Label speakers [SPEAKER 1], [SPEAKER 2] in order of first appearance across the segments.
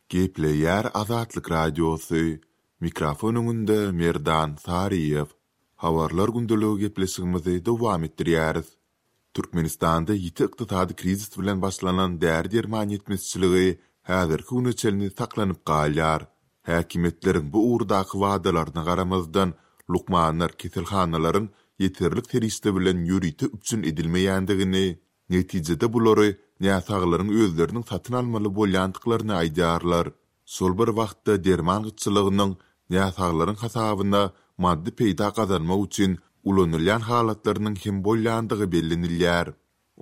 [SPEAKER 1] Gepleyer Azatlyk Radiosu, mikrofonunda Merdan Sariyev. Habarlar gündəligi gepleşigimizi dowam etdirýäris. Türkmenistanda ýiti ykdysady krizis bilen başlanan däri-derman ýetmezçiligi häzirki güne çelini saklanyp galýar. Häkimetleriň bu uğurdaky wadalaryna garamazdan lukmanlar keselhanalaryň ýeterlik teriste bilen ýürüýti üçin edilmeýändigini, netijede bulary näsaglaryň özleriniň satyn almaly bolýandyklaryny aýdarlar. Sol bir wagtda derman gyçylygynyň näsaglaryň hasabyna maddi peýda gazanmak üçin ulanylýan halatlarynyň hem bolýandygy bellenilýär.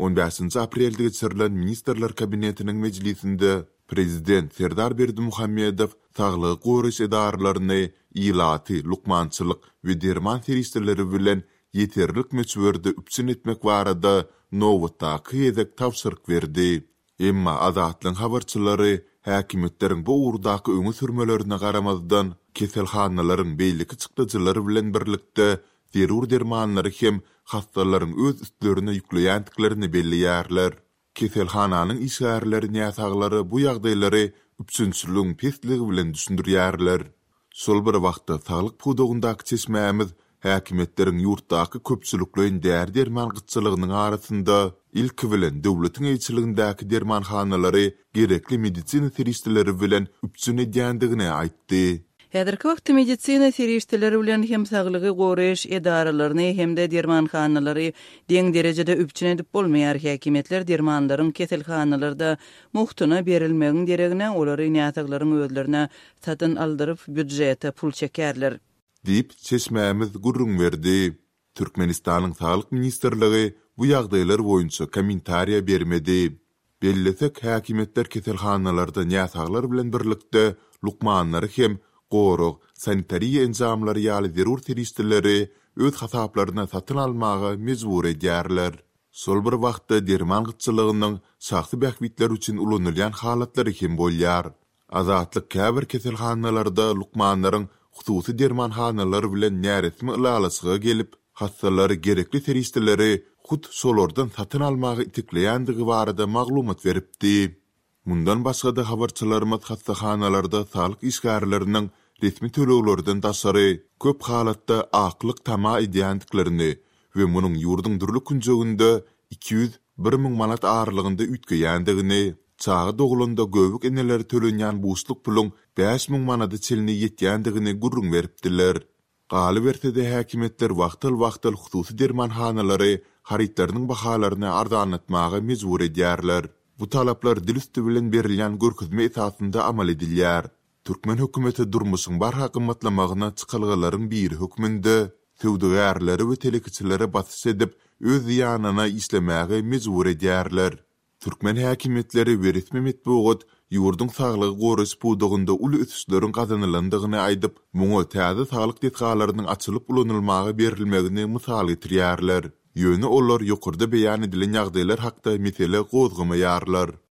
[SPEAKER 1] 15 aprelde geçirilen Ministrler Kabinetiniň mejlisinde Prezident Serdar Berdimuhammedow saglyk goýruş edaralaryny ilaty, lukmançylyk we derman seristeleri bilen ýeterlik meçberde üpsün etmek barada nowatdaky ýedek tapşyryk berdi. Emma azatlyň habarçylary häkimetleriň bu uğurdaky öňe sürmelerine garamazdan keselhanalaryň beýleki çykdyjylary bilen birlikde zerur dermanlary hem hastalaryň öz üstlerine ýükleýändiklerini belliýärler. Keselhananyň işgärleri näsaglary bu ýagdaýlary üpsünçiligiň pesligi bilen düşündirýärler. Sol bir wagtda saglyk pudogundaky çeşmämiz häkimetleriň ýurtdaky köpçüliklerin däri-derman gyçylygynyň arasynda ilki bilen döwletiň eýçiligindäki dermanhanalary gerekli medisina seristeleri bilen üpsün edýändigini aýtdy.
[SPEAKER 2] Häzirki wagtda medisina seristeleri bilen hem saglygy goýruş edaralaryny hem de dermanhanalary deň derejede üpçün edip bolmaýar. Häkimetler dermanlaryň keselhanalarda muhtuna berilmegiň deregine olary näsaglaryň özlerine satyn aldyryp büdjete pul çekerler.
[SPEAKER 1] Dip çeşmämiz gurrun berdi. Türkmenistanyň Saglyk Ministrligi bu ýagdaýlar boýunça kommentariýa bermedi. Bellesek häkimetler keselhanalarda näsaglar bilen birlikde lukmanlary hem gorug, sanitariýa enjamlary ýaly zerur seristeleri öz hasaplaryna satyn almagy mejbur edýärler. Sol bir wagtda derman gyçylygynyň şahsy bähbitler üçin ulanylýan halatlary hem bolýar. Azatlyk käbir keselhanalarda lukmanlaryň hususy dermanhanalary bilen näresmi ulalaşyga gelip, hastalary gerekli seristeleri hut solardan satyn almagy itikleýändigi barada maglumat beripdi. Mundan başga da habarçylarymyz hastahanalarda saglyk işgärlerini resmi töleglerden daşary köp halatda aklyk tama edýändiklerini we munyň ýurduň durly künjeginde 200-1000 manat ağırlygynda ütgeýändigini, çağı dogulanda göbük eneleri tölenýän buçluk pulun 5000 manada çelini ýetýändigini gurrun beripdiler. Galy berse-de häkimetler wagtyl hususy dermanhanalary haritlarynyň bahalaryny arzanlatmagy mejbur edýärler. Bu talaplar dilüstü bilen berilýän görkezme esasynda amal edilýär. Türkmen hökümeti durmuşyň bar hakymmatlamagyna çykylgylaryň biri hökmünde söwdegärleri we telekiçilere batyş edip öz ýanyna islemäge mejbur edýärler. Türkmen häkimetleri we resmi metbuat ýurduň saglygy goýruş pudugynda uly ötüşleriň gazanylandygyny aýdyp, muňa täze saglyk detgalarynyň açylyp ulanylmagy berilmegini mysal getirýärler. Ýöne olar ýokurda beýan edilen ýagdaýlar hakda mesele gozgamaýarlar.